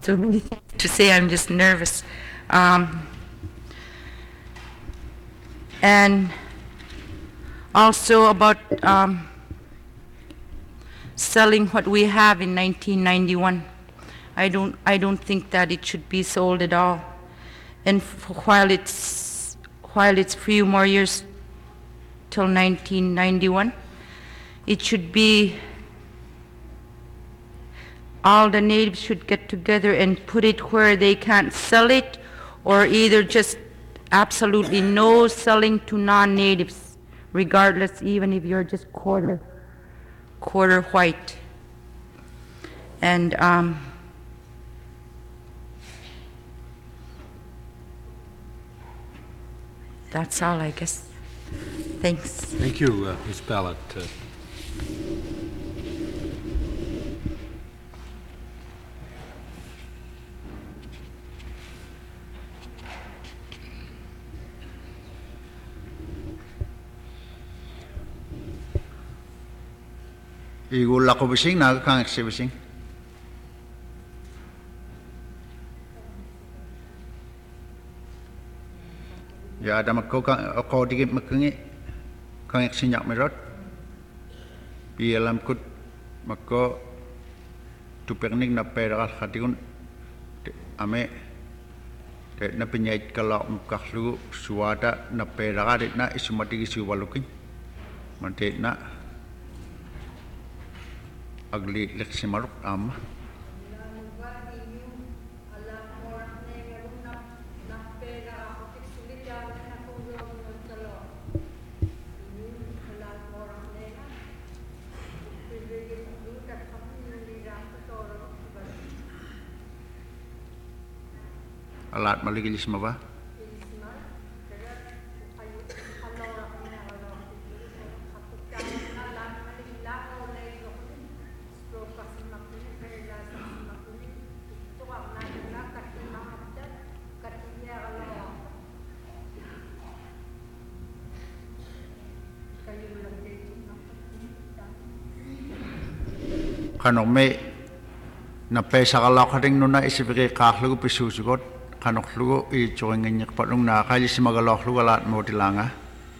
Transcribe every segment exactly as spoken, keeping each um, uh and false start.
to, to say I'm just nervous. Um, and also about um, selling what we have in nineteen ninety-one. I don't, I don't think that it should be sold at all. And while it's, while it's few more years till nineteen ninety-one, it should be, all the natives should get together and put it where they can't sell it, or either just absolutely no selling to non-natives, regardless, even if you're just quarter, quarter white. And um, that's all, I guess. Thanks. Thank you, uh, Miz Ballot. Uh, Igul ako bising, nagkang eksibising. Ya ada makko ako digit makangi kang eksinyak merot. Bi alam kut makko tupernik na peral khatikun ame te na penyait kalau mukahlu suada na peral na isumati siwalukin. Mante na agli leksi maruk am alat maligilis ma ba kanong me na pesa kalak hating nuna isipike kaklugo pisusugot kanok lugo i joingin yak patung na kali si magalok lugo alat mo tilanga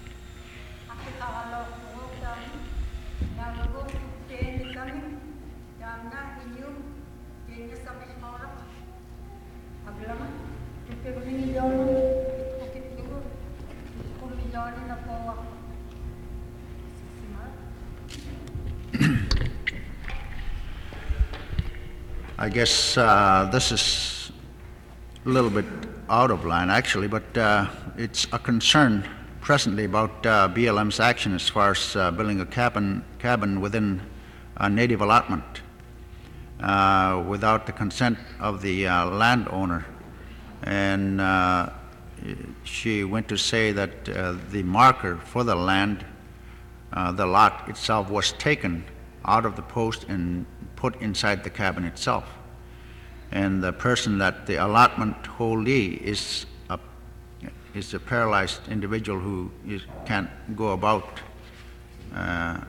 I guess uh, this is a little bit out of line actually, but uh, it's a concern presently about uh, B L M's action as far as uh, building a cabin, cabin within a native allotment uh, without the consent of the uh, landowner. And uh, she went to say that uh, the marker for the land, uh, the lot itself, was taken out of the post and put inside the cabin itself. And the person that the allotment holdee is a, is a paralyzed individual who is, can't go about. Uh,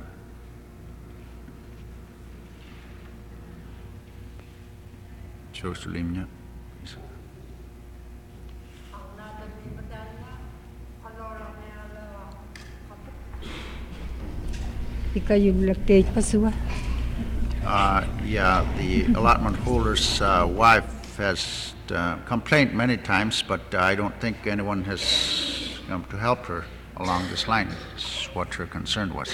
Sosulimnya. Uh, yeah, the allotment holder's uh, wife has uh, complained many times, but uh, I don't think anyone has come to help her along this line. It's what her concern was.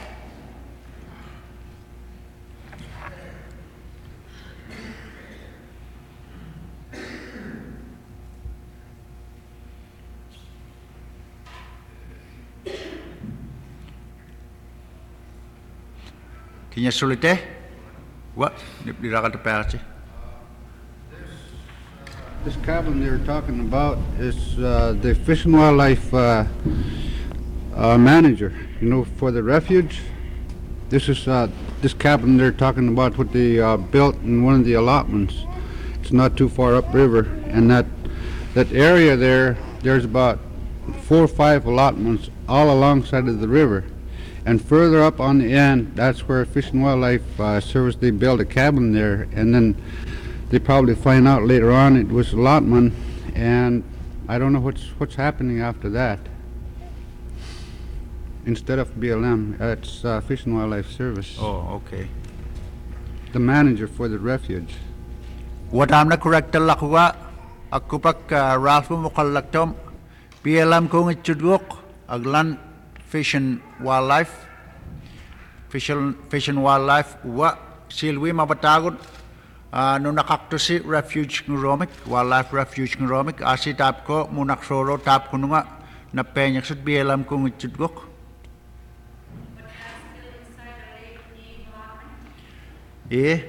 Can you solite? What? This cabin they're talking about is uh, the Fish and Wildlife uh, uh, manager, you know, for the refuge. This is uh, this cabin they're talking about what they uh, built in one of the allotments. It's not too far upriver, and that that area there, there's about four or five allotments all alongside of the river. And further up on the end, that's where Fish and Wildlife uh, Service, they built a cabin there. And then they probably find out later on it was allotment, and I don't know what's what's happening after that. Instead of B L M, uh, it's uh, Fish and Wildlife Service. Oh, okay. The manager for the refuge. What I'm not correct lakwa akupak Ralph Mukallaktom B L M kung itchudgok aglan Fish and Wildlife Fish and, Fish and Wildlife wa silwi mapatagot uh, no nakaktusi refuge nguromik wildlife refuge nguromik asi tap ko munaksoro tap kununga na penyak sut B L M kung itchudgok. Yeah.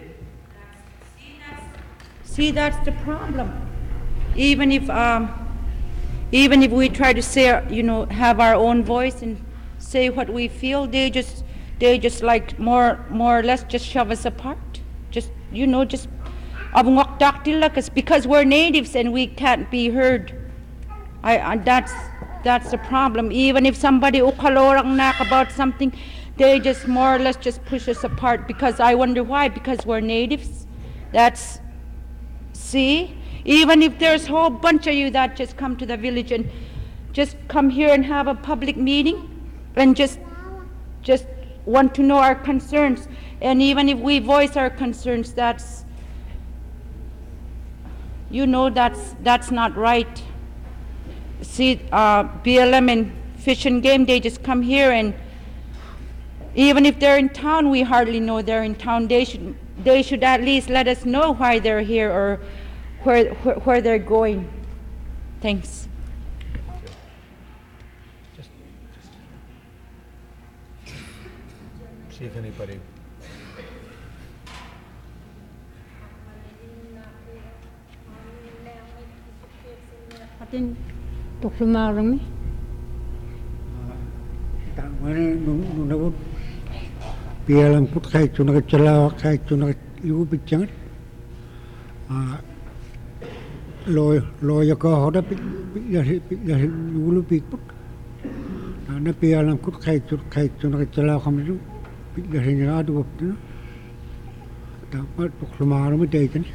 See, that's the problem. Even if, um, even if we try to say, you know, have our own voice and say what we feel, they just, they just like more, more or less just shove us apart. Just, you know, just, because we're natives and we can't be heard. I, I that's, that's the problem. Even if somebody ukalorang nak about something, they just more or less just push us apart, because I wonder why, because we're natives. That's, see, even if there's a whole bunch of you that just come to the village and just come here and have a public meeting and just, just want to know our concerns, and even if we voice our concerns, that's, you know, that's, that's not right. See, uh, B L M and Fish and Game, they just come here, and even if they're in town, we hardly know they're in town. They should, they should at least let us know why they're here or where, where, where they're going. Thanks. Just, just see if anybody. Atin tuklumarang mi. Tangwane nunawut pialam put kai chuna chala kai chuna iu bichang ah lo lo ya ko hoda ya ya ulu pik put na pialam put kai chuna kai chuna chala khamju ya ni adu put ta ma tuklumarang mi dei kan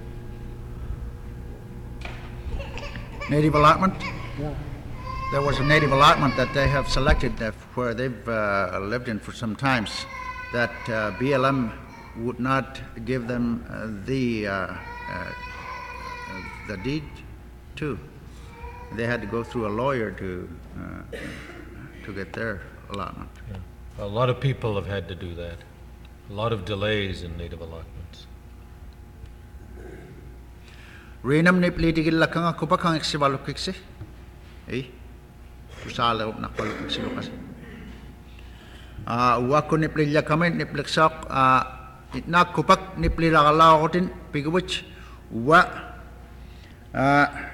Native allotment? Yeah. There was a native allotment that they have selected that where they've uh, lived in for some times, that uh, B L M would not give them uh, the uh, uh, the deed to. They had to go through a lawyer to uh, to get their allotment. Yeah. A lot of people have had to do that. A lot of delays in native allotments. Rinam ni politigil lakang ako pa kang eksibalukiksi, eh? Usala nakbalukiksi lukas. Ah, wako ni plilya kami ni pleksak ah itnak kupak ni plilakalaw ko tin pigwich wa ah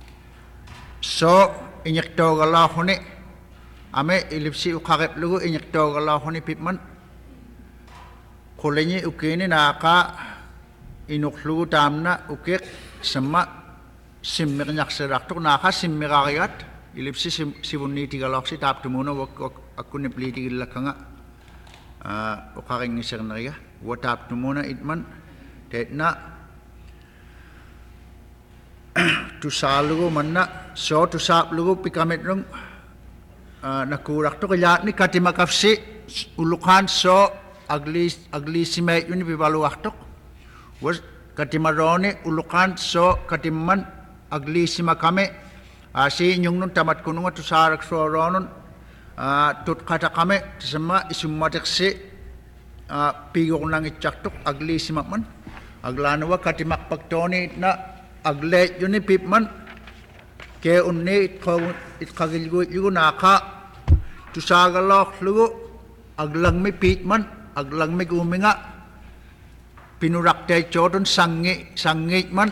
so inyekto galaw ko ni ame ilipsi ukakip lugo inyekto galaw ko ni pipman kulenyi ukini naka inuklugo tamna ukik sama simmir nyakseraktok naka simmirariat ilipsi sibuniti galaksi tap tumuno wak wak aku ni pliti gilakanga ukaring isernariya watap tumuna itman tetna tusalugo manna so tusaplugo pikametrong nakurakto kaya ni katimakafsi ulukan so agli agli simay yun pibaluaktok was katimarone ulukan so katiman agli simakame asi inyong nun tamat kuno nga tusarak so ronon tut kata kame sama isumatek si pigok nang itchaktok agli simakman aglanawa katimak pagtoni na agle yun ni pipman ke unni it kagilgo yugo naka tusagalok lugo aglang mi pitman aglang mi guminga pinurakte chodon sangi sangi man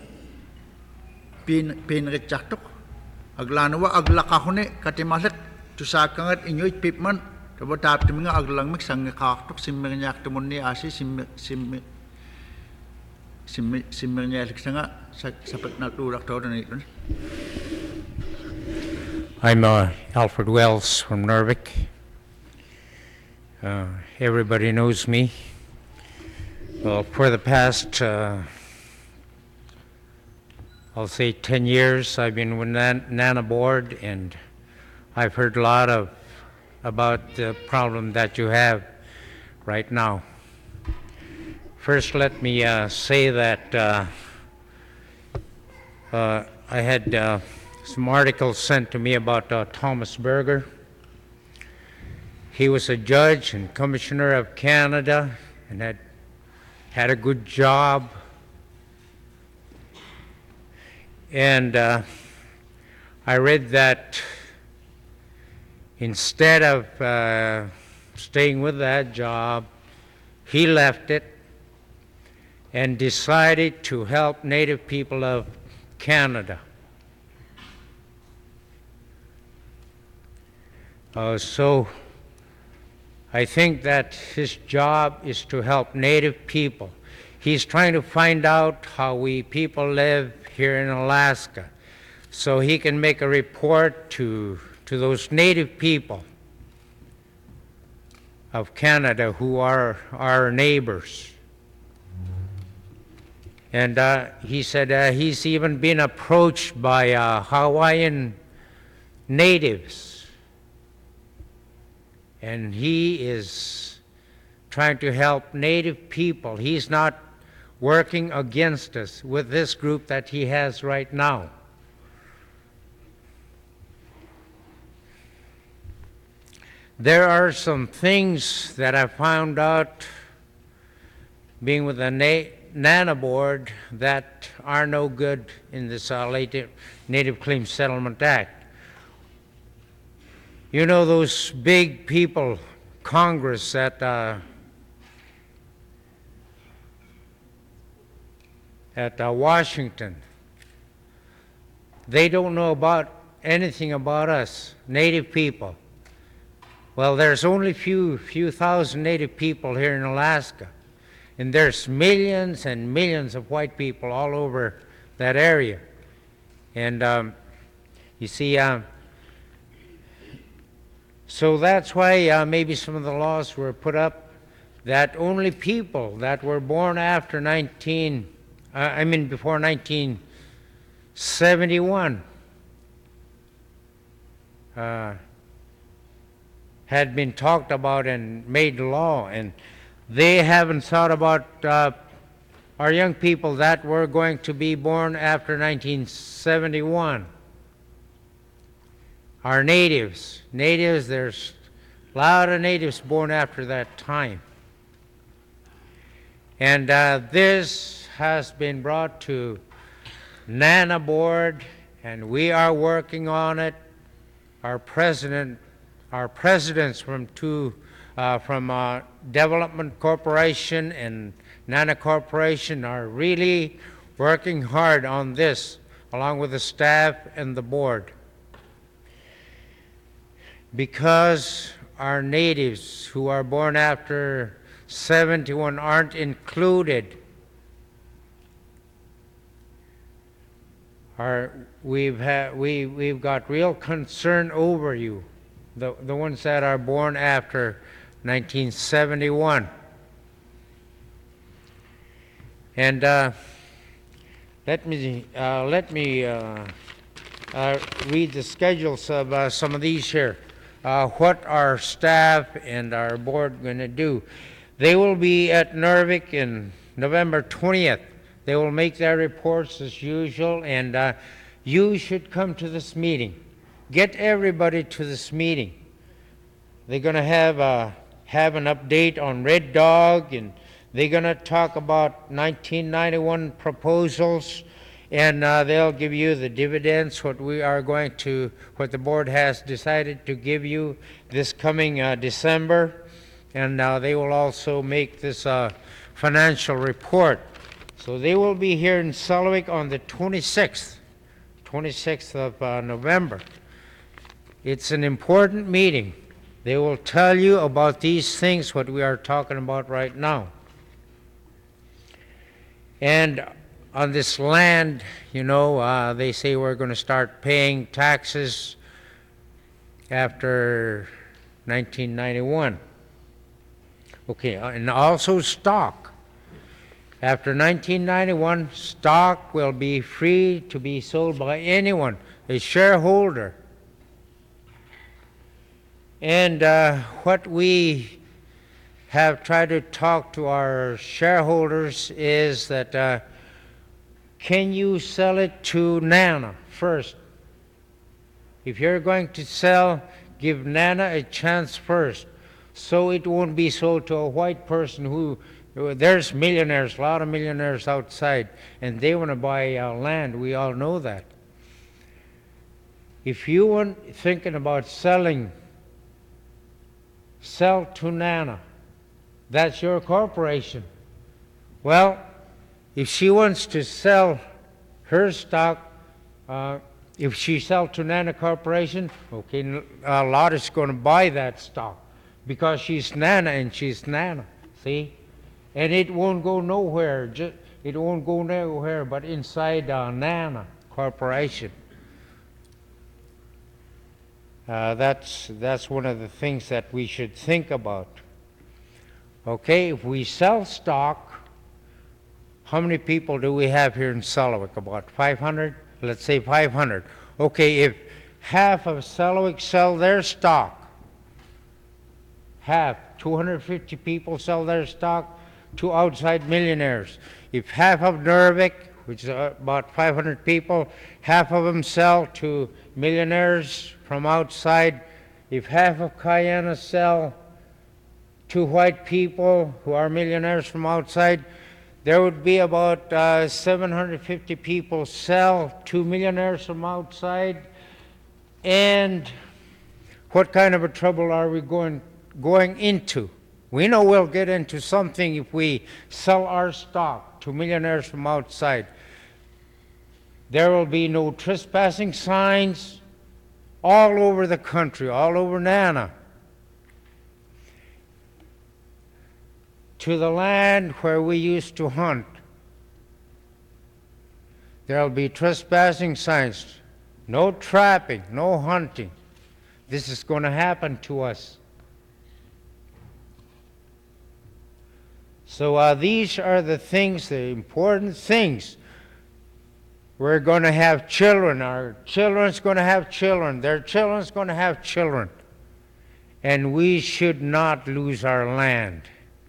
pin pinritchaktok aglanawa aglakahone katimasak tusakangat inyoy pipman tabotap timinga aglang mik sangi kaktok simmirnyak tumunni asi sim sim sim simmirnyak sanga sapat naturak todon itun. I'm uh, Alfred Wells from Nervik. Uh, everybody knows me. Well, for the past uh, I'll say ten years I've been with Nan- NANA board, and I've heard a lot of about the problem that you have right now. First, let me uh, say that uh, uh, I had uh, some articles sent to me about uh, Thomas Berger. He was a judge and commissioner of Canada and had had a good job. And uh, I read that instead of uh, staying with that job, he left it and decided to help Native people of Canada. Uh, so I think that his job is to help Native people. He's trying to find out how we people live here in Alaska, so he can make a report to, to those Native people of Canada who are our neighbors. And uh, he said uh, he's even been approached by uh, Hawaiian natives, and he is trying to help Native people. He's not working against us with this group that he has right now. There are some things that I found out being with the Na- NANA board that are no good in this uh, Native, Native Claims Settlement Act. You know those big people, Congress at uh, at uh, Washington, they don't know about anything about us, Native people. Well, there's only few few thousand Native people here in Alaska, and there's millions and millions of white people all over that area. And um, you see, um, so that's why uh, maybe some of the laws were put up that only people that were born after nineteen, uh, I mean before nineteen seventy-one, uh, had been talked about and made law, and they haven't thought about uh, our young people that were going to be born after nineteen seventy-one. Our natives, natives, there's a lot of natives born after that time. And uh, this has been brought to NANA board, and we are working on it. Our president, our presidents from two, uh, from uh, Development Corporation and NANA Corporation are really working hard on this, along with the staff and the board. Because our natives who are born after seventy-one aren't included, Our, we've, ha- we, we've got real concern over you, the, the ones that are born after nineteen seventy-one. And uh, let me, uh, let me uh, uh, read the schedules of uh, some of these here. Uh, what our staff and our board going to do. They will be at Narvik in November twentieth. They will make their reports as usual, and uh, you should come to this meeting. Get everybody to this meeting. They're going to have, uh, have an update on Red Dog, and they're going to talk about nineteen ninety-one proposals, and uh, they'll give you the dividends, what we are going to, what the board has decided to give you this coming uh, December, and uh, they will also make this uh, financial report. So they will be here in Selawik on the twenty-sixth, twenty-sixth of uh, November. It's an important meeting. They will tell you about these things, what we are talking about right now. And on this land, you know, uh, they say we're going to start paying taxes after nineteen ninety-one. Okay, and also stock. After nineteen ninety-one, stock will be free to be sold by anyone, a shareholder. And uh, what we have tried to talk to our shareholders is that uh, can you sell it to NANA first? If you're going to sell, give NANA a chance first, so it won't be sold to a white person who, there's millionaires, a lot of millionaires outside, and they want to buy uh, land. We all know that. If you want thinking about selling, sell to NANA. That's your corporation. Well, if she wants to sell her stock, uh, if she sells to NANA Corporation, okay, a lot is going to buy that stock because she's NANA and she's NANA, see? And it won't go nowhere. Just, it won't go nowhere but inside uh, NANA Corporation. Uh, that's, that's one of the things that we should think about. Okay, if we sell stock, how many people do we have here in Selawik? About five hundred? Let's say five hundred. Okay, if half of Selawik sell their stock, half, two hundred fifty people sell their stock to outside millionaires. If half of Nurvik, which is about five hundred people, half of them sell to millionaires from outside, if half of Kayana sell to white people who are millionaires from outside, there would be about uh, seven hundred fifty people sell to millionaires from outside. And what kind of a trouble are we going, going into? We know we'll get into something if we sell our stock to millionaires from outside. There will be no trespassing signs all over the country, all over NANA. To the land where we used to hunt, there will be trespassing signs. No trapping, no hunting. This is going to happen to us. So uh, these are the things, the important things. We're going to have children. Our children's going to have children. Their children's going to have children. And we should not lose our land.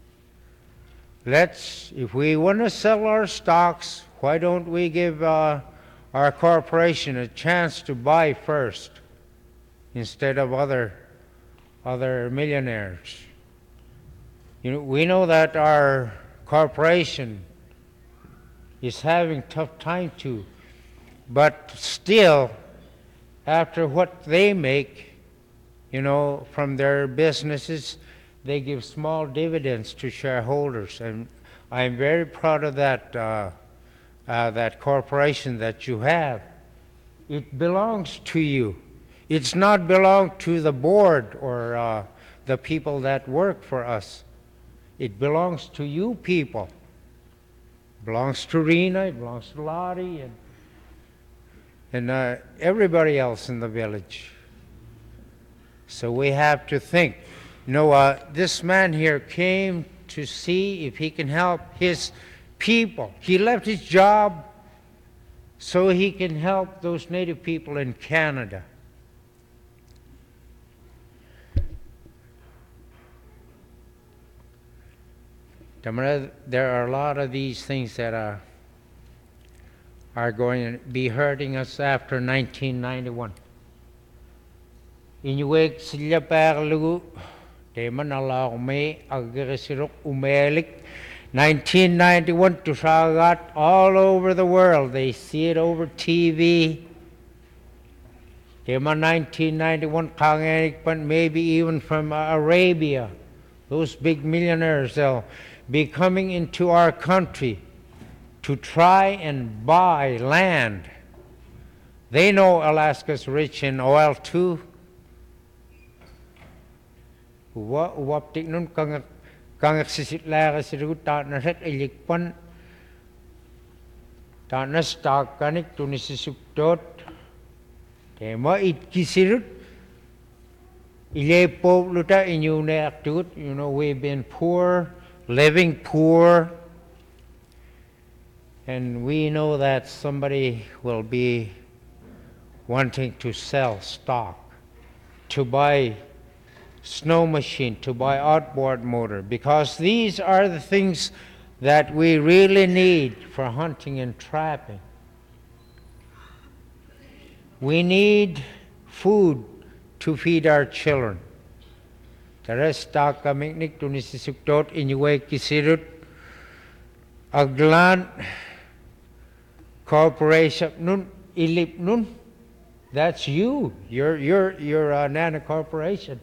Let's, if we want to sell our stocks, why don't we give uh, our corporation a chance to buy first instead of other, other millionaires? You know, we know that our corporation is having tough time too, but still, after what they make, you know, from their businesses, they give small dividends to shareholders, and I'm very proud of that, uh, uh, that corporation that you have. It belongs to you. It's not belong to the board or uh, the people that work for us. It belongs to you people. It belongs to Rena, it belongs to Lottie, and, and uh, everybody else in the village. So we have to think. You know, uh, this man here came to see if he can help his people. He left his job so he can help those native people in Canada. There are a lot of these things that are, are going to be hurting us after nineteen ninety-one. Inuwek sila perlu. nineteen ninety-one to Sagat all over the world. They see it over T V. nineteen ninety-one maybe even from Arabia. Those big millionaires, they'll be coming into our country to try and buy land. They know Alaska's rich in oil too. Wa waptik nun kang kang sisit la siru ta na set ilikpan ta na stock kanik tunisisuk tot tema it kisirut ile po luta inyu ne aktut. You know, we've been poor, living poor, and we know that somebody will be wanting to sell stock, to buy snow machine, to buy outboard motor, because these are the things that we really need for hunting and trapping. We need food to feed our children. The rest stock coming nik to nisisuktot inyuwe kisirut aglan corporation nun ilip nun. That's you. You're you're you're a Nana corporation.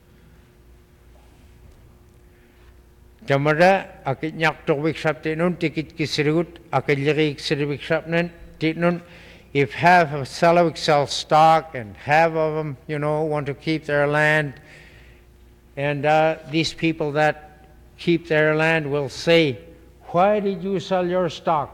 Jamara akit nyak towik shop ti nun tikit kisirut akit lirik sirwik shop nun ti nun. If half of Selawik sell stock and half of them, you know, want to keep their land, and uh, these people that keep their land will say, why did you sell your stock?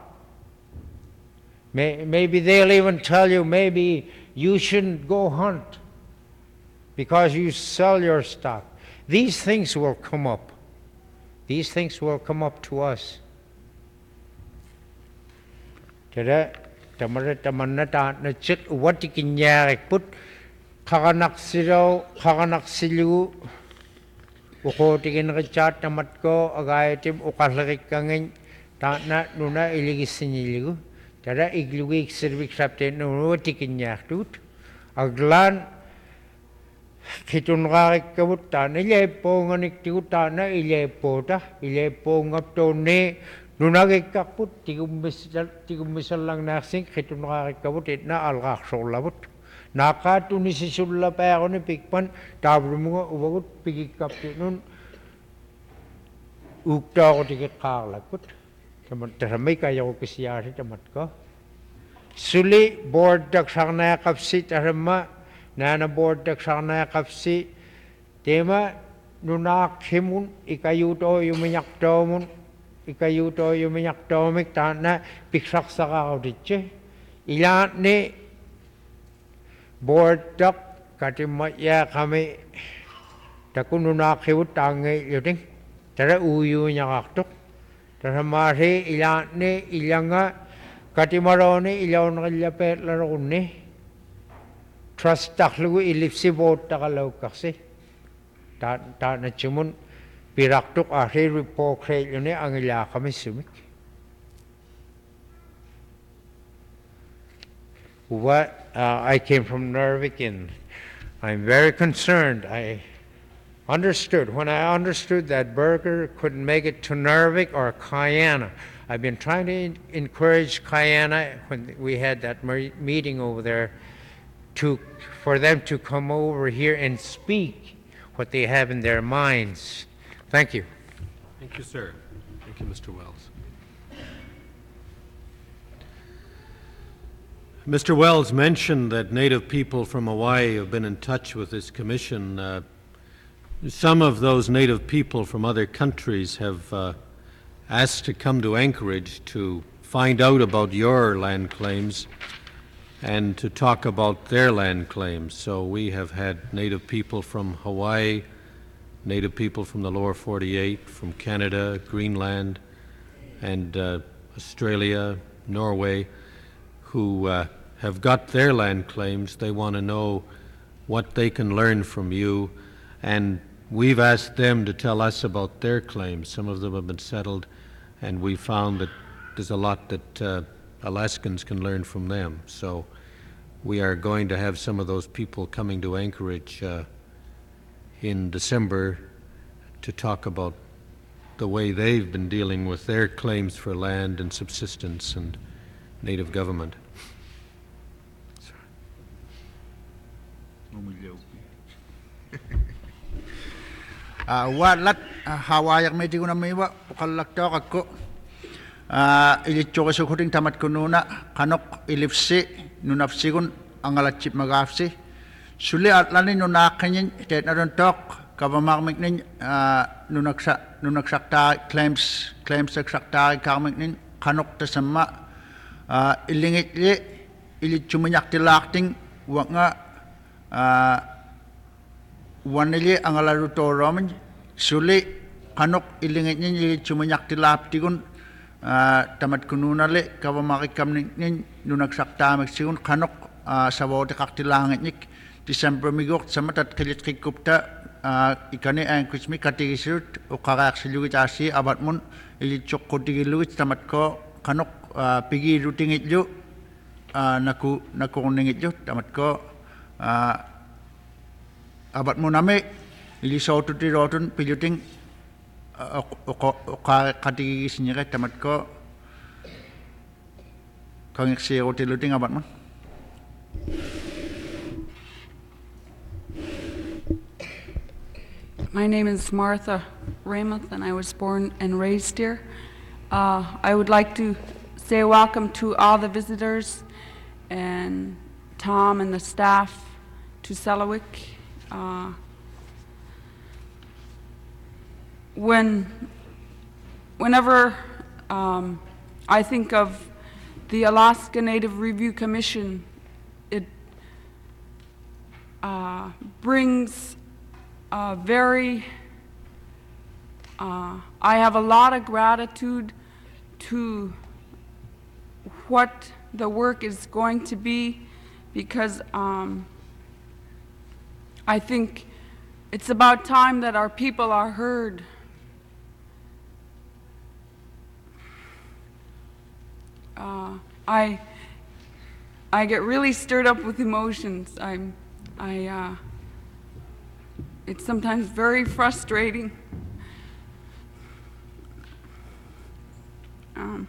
May, maybe they'll even tell you, maybe you shouldn't go hunt because you sell your stock. These things will come up. These things will come up to us. Today, Tamara tamanata na chit watikin yarik put kakanak silo kakanak silu ukotikin rechat tamat ko agayatim ukalakik kangin na nuna iligis siniligu tada iglugik sirvik sapte nuno tikin yak tut aglan kitun garik kabut ta ile ponganik tigut ta na ile pota ile pongap to ne nunagik kaput tigum misal tigum misal lang naksing kitun garik kabut itna algak solabut nakatu ni sisulla pa ako ni pikpan tabrumunga ubagut pigik kapti nun ukta ko tikit kalakut kamat taramay kayo ko kisiyari tamat ko suli board dak sakna kapsi tarama nana board dak sakna kapsi tema nunak himun ikayuto yuminyak tomun ikayuto yuminyak tomik tana piksak saka ko ditche ilan ni board dak katimaya kami takun nunak hiwut tangi yuting tara uyu niya kaktok tara mari ilan ni ilanga katimaroni ilaw na kalyapet laro ni trust taklugu ilipsi board takalaw kasi ta ta na chumun piraktok ahri report crate yun eh ang ila kami sumik. What uh, I came from Narvik and I'm very concerned. I understood when I understood that Berger couldn't make it to Narvik or Kayana. I've been trying to in encourage Kayana when we had that meeting over there to for them to come over here and speak what they have in their minds. Thank you. Thank you, sir. Thank you, Mister Wells. Mister Wells mentioned that Native people from Hawaii have been in touch with this commission. Uh, some of those Native people from other countries have uh, asked to come to Anchorage to find out about your land claims and to talk about their land claims. So we have had Native people from Hawaii, Native people from the lower forty-eight, from Canada, Greenland, and uh, Australia, Norway, who uh, have got their land claims. They want to know what they can learn from you, and we've asked them to tell us about their claims. Some of them have been settled, and we found that there's a lot that uh, Alaskans can learn from them. So we are going to have some of those people coming to Anchorage uh, in December to talk about the way they've been dealing with their claims for land and subsistence and Native government. Walat hawayak may tigo na may wa pukalakto ako ilitso kasi kuting tamat kununa kanok ilipsi nunapsigun ang alatchip magafsi suli atlanin nunakanyin tet na tok kabamakmik nin nunaksa nunaksakta claims claims saksakta kamik nin kanok tasama ilingit li ilitso manyak tilakting wa nga wanili ang alaruto roman suli kanok ilingit nin ilitso manyak tilaptigun tamat kununale kawamakikam nin nunagsaktaamek sigun kanok sawote kaktilangit nik December migok samatat kilit kikupta ikane angkusmi katigisirut ukaraak silugit asi abat mun ilitsok kotigilugit tamat ko kanok pigi rutingit jo naku nakuningit jo tamat ko abat mun ame ilisaw tuti rotun piluting katigigis niya tamat ko kangiksi rotiluting abat mun. My name is Martha Ramuth, and I was born and raised here. Uh, I would like to say welcome to all the visitors and Tom and the staff to Selawik. Uh, when, whenever um, I think of the Alaska Native Review Commission, it uh, brings Uh, very, uh, I have a lot of gratitude to what the work is going to be, because um, I think it's about time that our people are heard. Uh, I, I get really stirred up with emotions. I'm, I, uh, It's sometimes very frustrating. Um,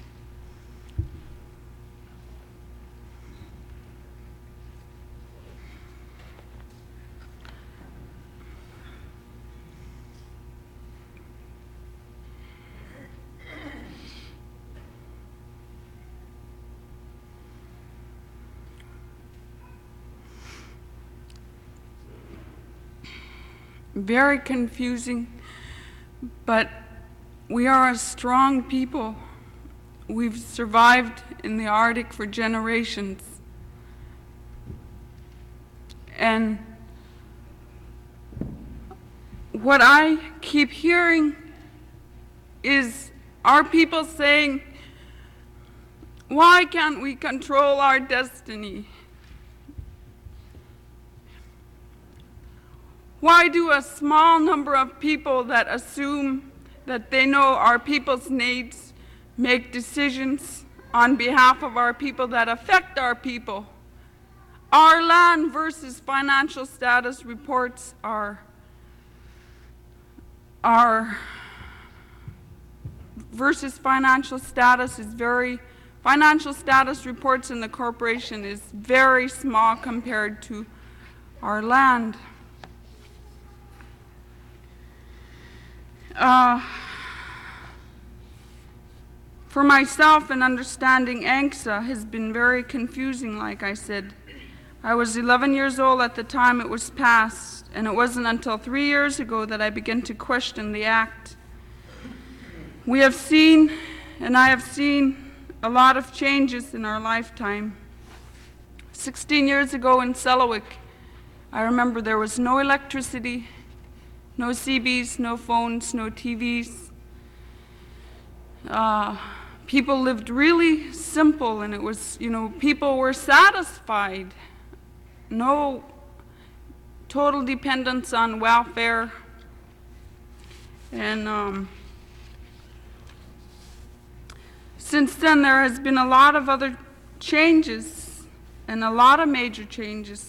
very confusing, but we are a strong people. We've survived in the Arctic for generations. And what I keep hearing is our people saying, why can't we control our destiny? Why do a small number of people that assume that they know our people's needs make decisions on behalf of our people that affect our people? Our land versus financial status reports are, are versus financial status is very, financial status reports in the corporation is very small compared to our land. Uh, for myself, and understanding A N C S A has been very confusing, like I said. I was eleven years old at the time it was passed, and it wasn't until three years ago that I began to question the act. We have seen, and I have seen, a lot of changes in our lifetime. sixteen years ago in Selawik, I remember there was no electricity, no C Bs, no phones, no T Vs. Uh, people lived really simple, and it was, you know, people were satisfied. No total dependence on welfare. And um, since then, there has been a lot of other changes, and a lot of major changes.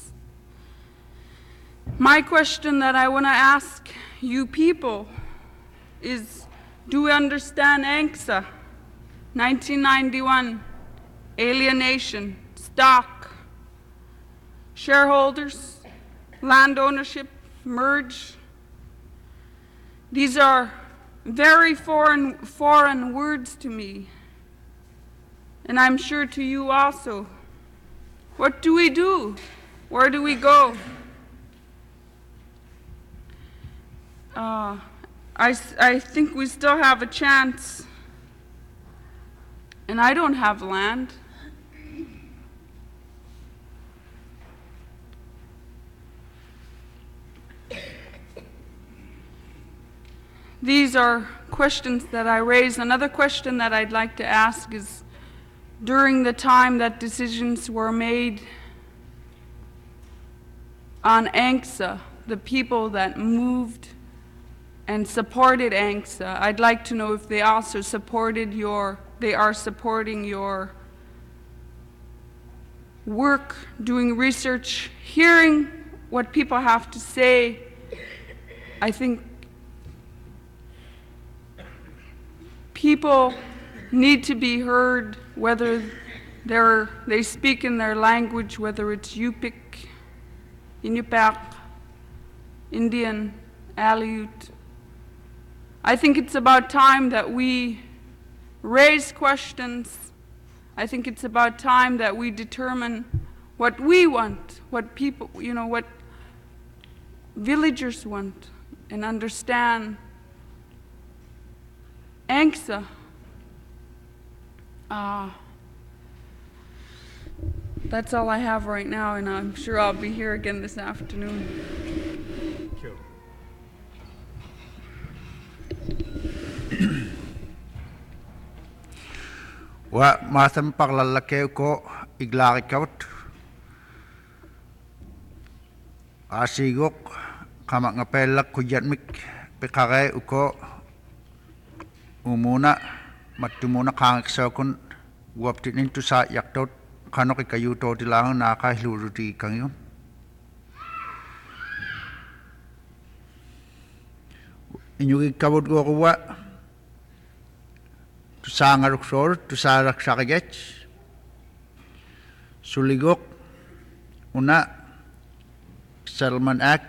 My question that I want to ask you people is, do we understand A N C S A? nineteen ninety-one, alienation, stock, shareholders, land ownership, merge. These are very foreign, foreign words to me, and I'm sure to you also. What do we do? Where do we go? Uh, I, I think we still have a chance. And I don't have land. These are questions that I raised. Another question that I'd like to ask is, during the time that decisions were made on ANCSA, the people that moved and supported ANCSA, I'd like to know if they also supported your, they are supporting your work, doing research, hearing what people have to say. I think people need to be heard, whether they're, they speak in their language, whether it's Yupik, Inupiaq, Indian, Aleut. I think it's about time that we raise questions. I think it's about time that we determine what we want, what people, you know, what villagers want, and understand ANCSA. Uh, that's all I have right now, and I'm sure I'll be here again this afternoon. Wa matham paglalake ko iglarikaut asigok kamak ngapelak kujatmik pikare uko umuna matumuna kangksakun waptinin tu sa yaktot kanok ikayuto tilang nakahiluruti kangyum inyugi kabut go kuwa tu sangaruk sor tu sarak sakagech suligok una Settlement Act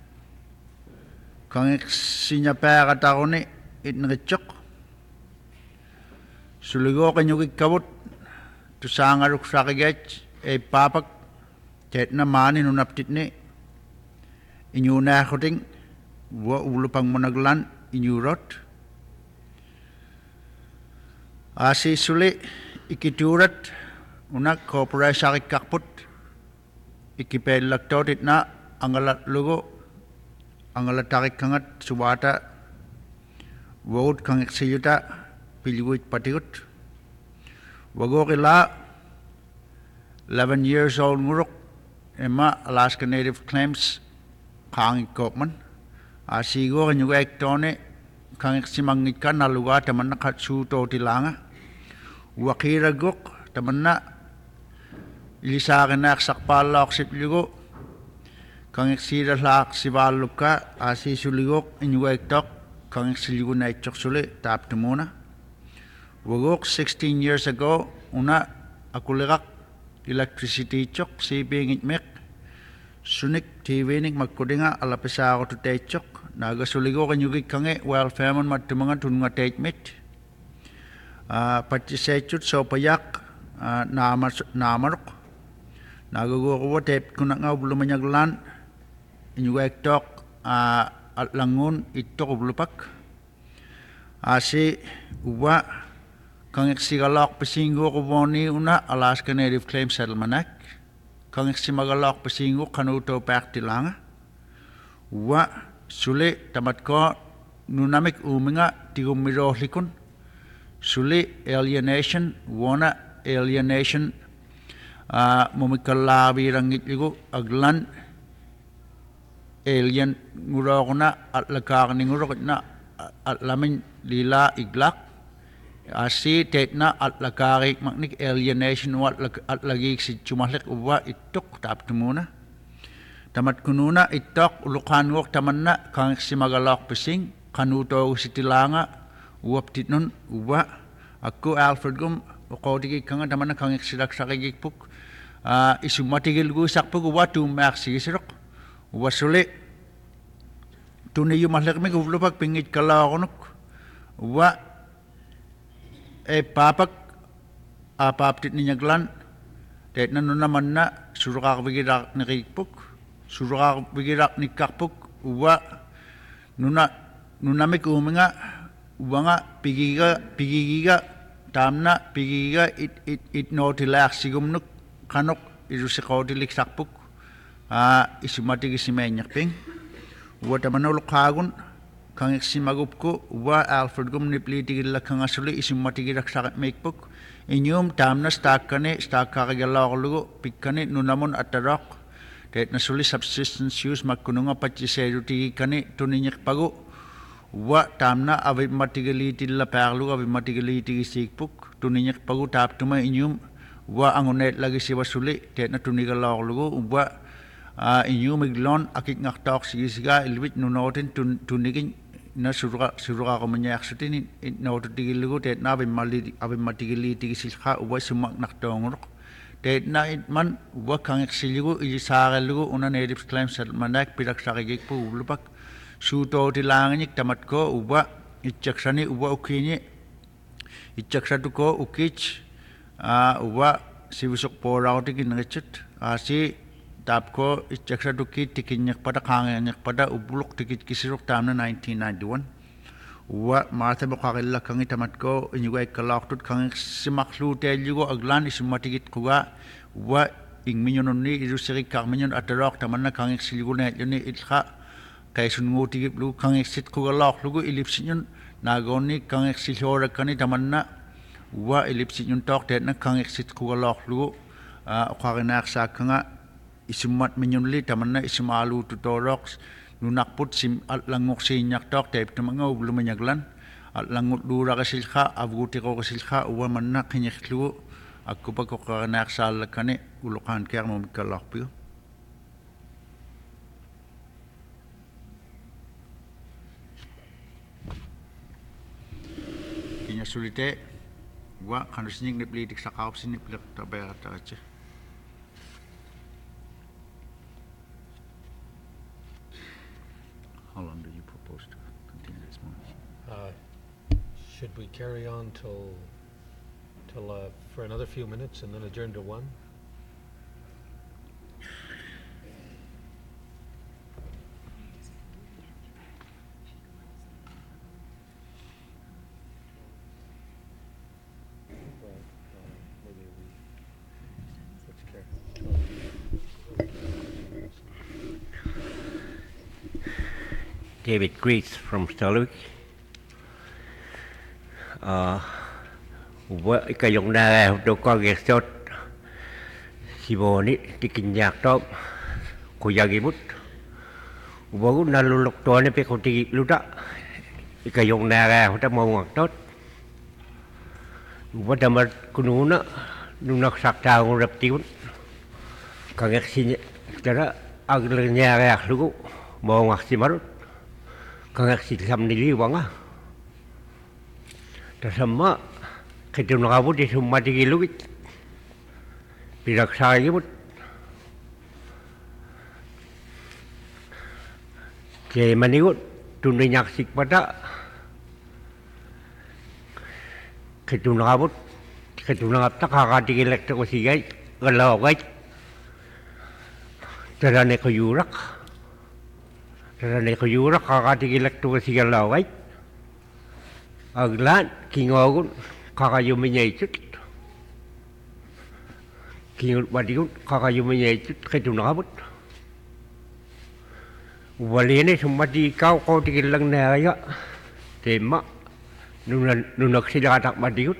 kangik sinya pera tarone it ngechok suligok inyugi kabut tu sangaruk sakagech e papak tetna mani nunaptitne inyuna khoting wa ulupang managlan inyurot asi suli ikiturat unak corporation kakput ikipel laktot na angalat lugo angalat tarik kangat subata vote kang eksiyuta piliguit patigut wagokila eleven years old nguruk ema Alaska Native Claims kang ikopman asigo kanyuga ektone kang eksimangit na lugar taman na katsuto tilanga wakira gok taman na ilisakin na aksakpala aksiplugo kang eksira lak sivaluka asi suligok inyuga ektok kang eksiligo na etchok suli tap tumuna wagok sixteen years ago una akuligak electricity chok si bingit mek sunik T V nik magkudinga alapisa ako to techok nagasuligo kanyugi kange welfare man matumangan tunga techmit patisechut so payak namarok nagagugo tep kuna nga blumanyaglan inyuga ektok at langun itok blupak asi uwa kang eksigalak pasingo kuboni una Alaska Native Claims Settlement Act kang eksimagalak pasingo kanuto paktilanga uwa suli tamat ko nunamik uminga tigumirohlikun suli alienation wana alienation mumikalabi rangit ligo aglan alien ngurokna at lakak ni ngurok na at lamin lila iglak asi tetna at lakarik maknik alienation wat at lagi si cumahlik uwa itok tap tumuna tamat kununa itok ulukan wok tamanna kang simagalak pesing kanuto sitilanga uwap titnon uwa aku Alfred gum ukotigi kanga tamanna kang sidak sakigik puk isumatigil gu sakpuk uwa tumak sigisirok uwa suli tuni yumahlik mig uvlupak pingit kalakonok uwa e papak apaptit ninyaglan tetna nunaman na surakak bigirak nakikpuk surakak bigirak nikakpuk uwa nuna nunamik uminga uwa nga pigiga pigigiga tamna pigiga it it it notilak sigumnuk kanok irusikotilik sakpuk isumatig isimenyak ping uwa tamanulok kagun kangeksimagupko wa Alfred gum niplitigilla kangasuli isumatigirak sakit mekpuk inyum tamna stakane stakkarigalaorlugo pikkane nunamun atarok tet nasuli subsistence use makkununga pachiserutigi kane tuninyek pagu wa tamna avi matigalitilla perlu avi matigalitigi sikpuk tuninyek pagu tap tuma inyum wa angonet lagi siwasuli tet na tunigalaorlugo wa inyum iglon akik ngaktok sigisiga ilwit nunotin tunigin na surga surga ko manyak sutin na oto tigiligo tet na avi mali avi matigili tigisilha wa sumak naktongor tet na man wa kangek siligo ilisaralugo una native claim settlement pidak sarigik pu ulupak suto tilangnik tamat ko uba itchaksani uba ukini itchaksatu ko ukich uba siwisok porauti kinangchut asi tap ko itchaksatu ki tikinyak pada kanganyak pada ubulok tikit kisirok tamna nineteen ninety-one wa martha bakakilla kangi tamat ko inyuga ikalaktut kangi simaklu teljugo aglan isumatikit kuga wa ingminyon ni irusiri kakminyon atarok tamanna kangi siligune yuni itha kaisun ngutigip lu kangi sit kuga lok lugu ilipsinyon nagoni kangi silhora kani tamanna wa ilipsinyon tok tetna kangi sit kuga lok lugu ukakinak sa kanga isumat minyunli tamanna isumalu tutorok nunakput sim at langok sinyak tok tep tamanga ublu manyaglan at langut dura kasilha abuti ko kasilha uwa manna kinyeklu aku pa ko kanak sal kane ulukan kaya mo mikalakpyo kinya sulite wa kanusning niplitik sa kaup siniplak tabayata ache How long do you propose to continue this morning? Uh, should we carry on till, till uh, for another few minutes and then adjourn to one? David Greets from Stalwick. Wa ikayong na do ko gestot siboni tikinyak top kuyagibut. Wa gun nalulok to ne pe ko ti luda ikayong na ga hota mo ngak tot. Wa damat kununa nunak sakta ngurap tiun. Kagek sin tara aglenya ga lugu mo ngak simarut. Kagak sikam niliwang ah. Tasama kita nakabut di semua tigilugit. Pirak saya but. Kaya manigot tunay nyaksik pada. Kita nakabut kita nakapta kakatigil ko sigay galaway. Tarane ko yurak. Karena ko yurak kakatigilak tu sigalaway aglan kingogun kakayuminyaichut kingut wadigun kakayuminyaichut kedunabut walene sumati kau kau tigilang naya tema nunan nunak sidatak madigut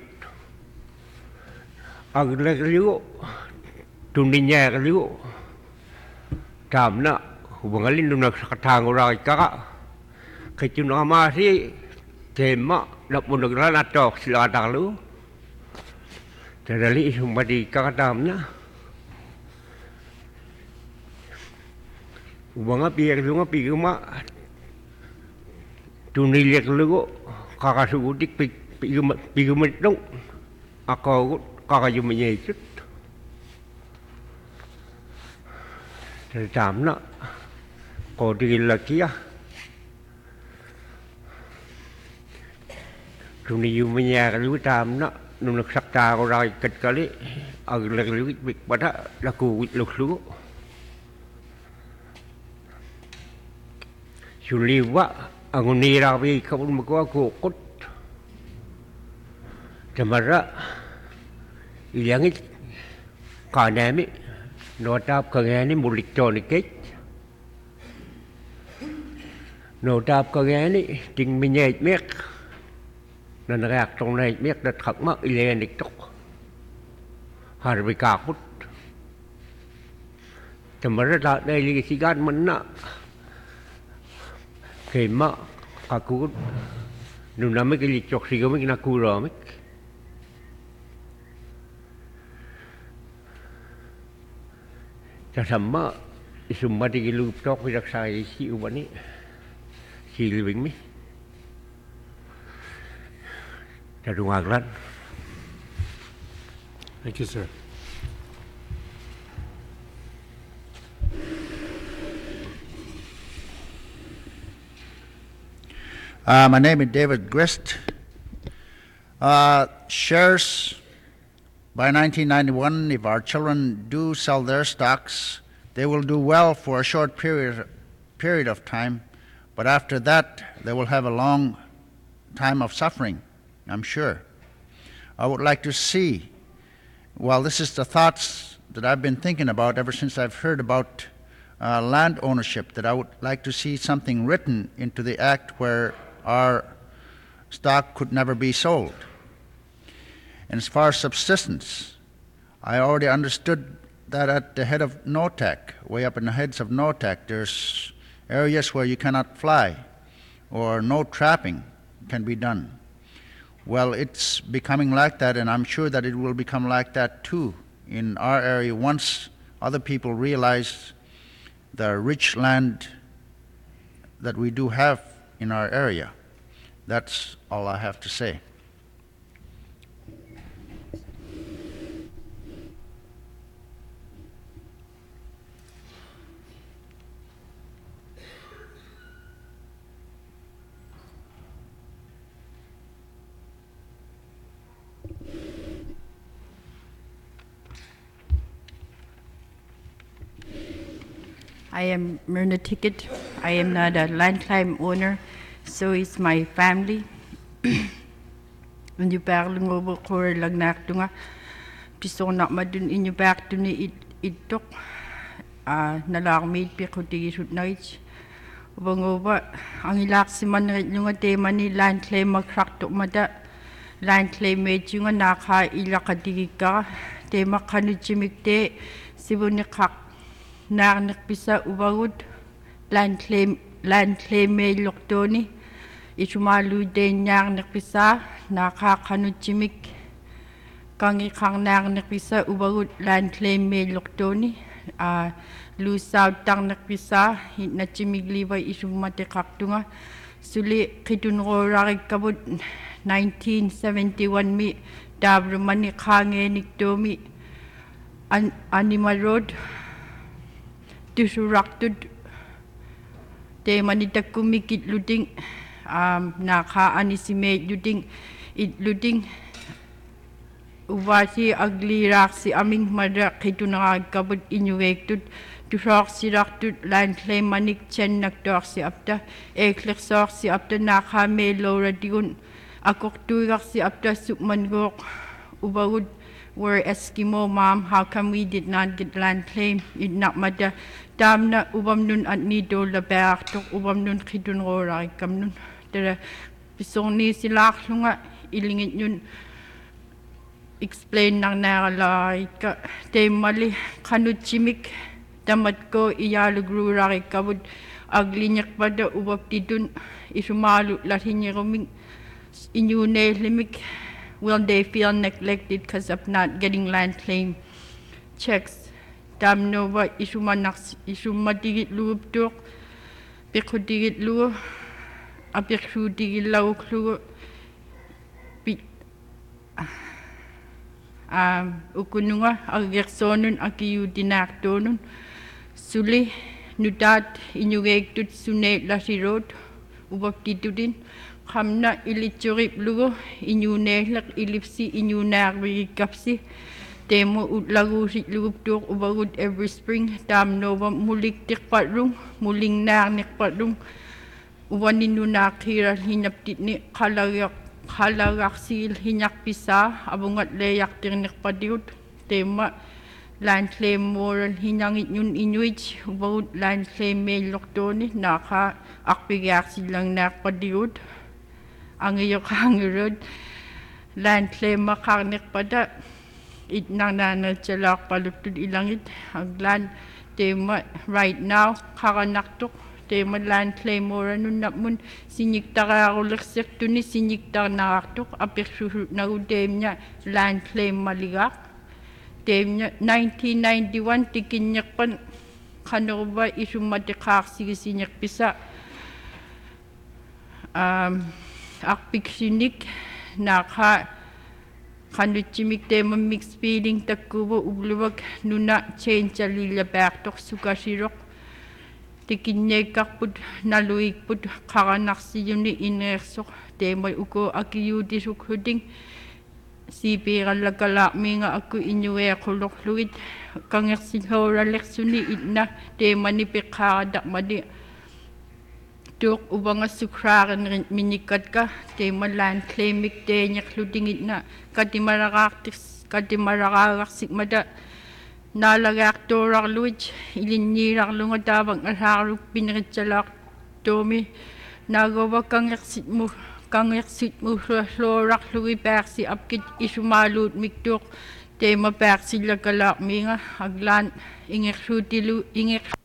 aglan liu tuninya liu tamna Ubangalin nunak sakatang urai kaka kecuna masih tema nak munagran atau silatang lu terali sumadi kakatamnya ubanga pier lunga piguma tunilek lu kakasugutik piguma piguma dong ako kakayumnya itu tertamna ko lagi ya, tuni yumnya kalau tam nak nunak sakta orang ket kali, agak lagi pada laku luklu, suliwa anguni rapi kabun makwa kokot, jamara ilangit kanami notap kengani mulik coniket. nô tạp có nghe ní tình mình nhảy miếc nên rạc trong này miếc đất khắc mắc ý lên địch tốc hà bị cạc bút thì mà rất là đây là cái gan mình nè khi mà các cụ nụ nằm mấy cái lịch chọc xì cái mấy cái nà cụ rồi mấyจะทำมาสมบัติกิลูกตอกไปรักษาสิวันนี้สิลิวิงมิจะดูงานรัน Thank you, sir. Uh, my name is David Grist. Uh, shares by nineteen ninety-one, if our children do sell their stocks, they will do well for a short period, period of time, but after that, they will have a long time of suffering, I'm sure. I would like to see, well, this is the thoughts that I've been thinking about ever since I've heard about uh, land ownership, that I would like to see something written into the act where our stock could never be sold. And as far as subsistence, I already understood that at the head of NOTAC, way up in the heads of NOTAC, there's areas where you cannot fly or no trapping can be done. Well, it's becoming like that, and I'm sure that it will become like that too in our area once other people realize the rich land that we do have in our area. That's all I have to say. I am Myrna Ticket. I am not a land claim owner, so it's my family. Inyo parang ngobo kore lang naktunga. Piso nak madun inyo back to ni itok. Ah, nalarmid pi kuti isut night. Ubangoba ang ilak si man yung ate mani land claim magkrakto mada. Land claim med yung naka ilakadika. Te makanu chimikte sibunikak. Narnak pisa ubagud land claim land claim me loktoni isumalu den narnak pisa nakakanu chimik kangi kang narnak pisa ubagud land claim me loktoni a lu saw tang nak pisa na chimik liwa isumate kaktunga suli kitun rari kabut nineteen seventy-one mi dabru mani kange niktomi an animal road Tusuraktud te manita kumikit luding um naka anisime luding it luding uwasi agli raksi aming mada kitu na kabut inuwektud tusak siraktud land claim manik chen naktok si apta eklik sok si apta naka me lora diun akok tuyak si apta sukmangok ubawud we're Eskimo, Mom. How come we did not get land claim? It not mada. Dam na ubam nun at ni do la berg tok ubam nun kidun rorai kam nun. Tere pisong ni silak lunga ilingit yun explain nang nagalay ka te mali kanut chimik damat ko iyalugru rai kabud aglinyak pada ubab tidun isumalu lahinya kaming inyune limik. Will they feel neglected because of not getting land claim checks? Dam no wa isuma naks isuma digit lu tuk pikhu digit lu apikhu digit lau klu pi um ukununga agersonun akiyu dinak donun suli nudat inyugek tut sune lasi road ubab tidudin Kamna iliturip lugo inyune lak ilipsi inyunar kapsi demo utlagu si lugup tuk ubagud every spring dam nova mulik tikpat rung muling nar nikpat rung uwanin nunak hira hinaptit ni kalagak kalagak sil hinyak pisa abungat leyak tir nikpadiut tema land claim moral hinangit yun inuit about land claim may loktoni naka akpigyak silang nakpadiud ang iyo kangirod land claim makarnik pada it nang nanatsalak palutod ilangit ang land tema right now kakanaktok tema land claim moral nun napmun sinikta kakuliksik to ni sinikta nakaktok apiksusut na udem niya land claim maligak Dem nineteen ninety-one tikinyak pan kanoba isumatikak sigisinyak pisa um akpik sinik naka kanuchimik tema mixed feeling takubo ubluwag nuna change alila baktok sukasirok tikinyak kakpud naluik pud kakanak siyuni inersok tema uko akiyudi sukhuding si pira lagala minga aku inyue kulok fluid kangek sinhora leksuni itna te manipika dak madi tuk ubanga sukraran minikat ka te malan claimik te nyak luding itna kati marakaktis kati marakakaksik mada nalagak torak luid ilinyirak lungadabang alharuk pinritsalak tomi nagawa kangek sitmo kangek sit mo lorak lui persi apkit isumalut miktuk tema persi lagalak minga aglan ingek sutilu ingek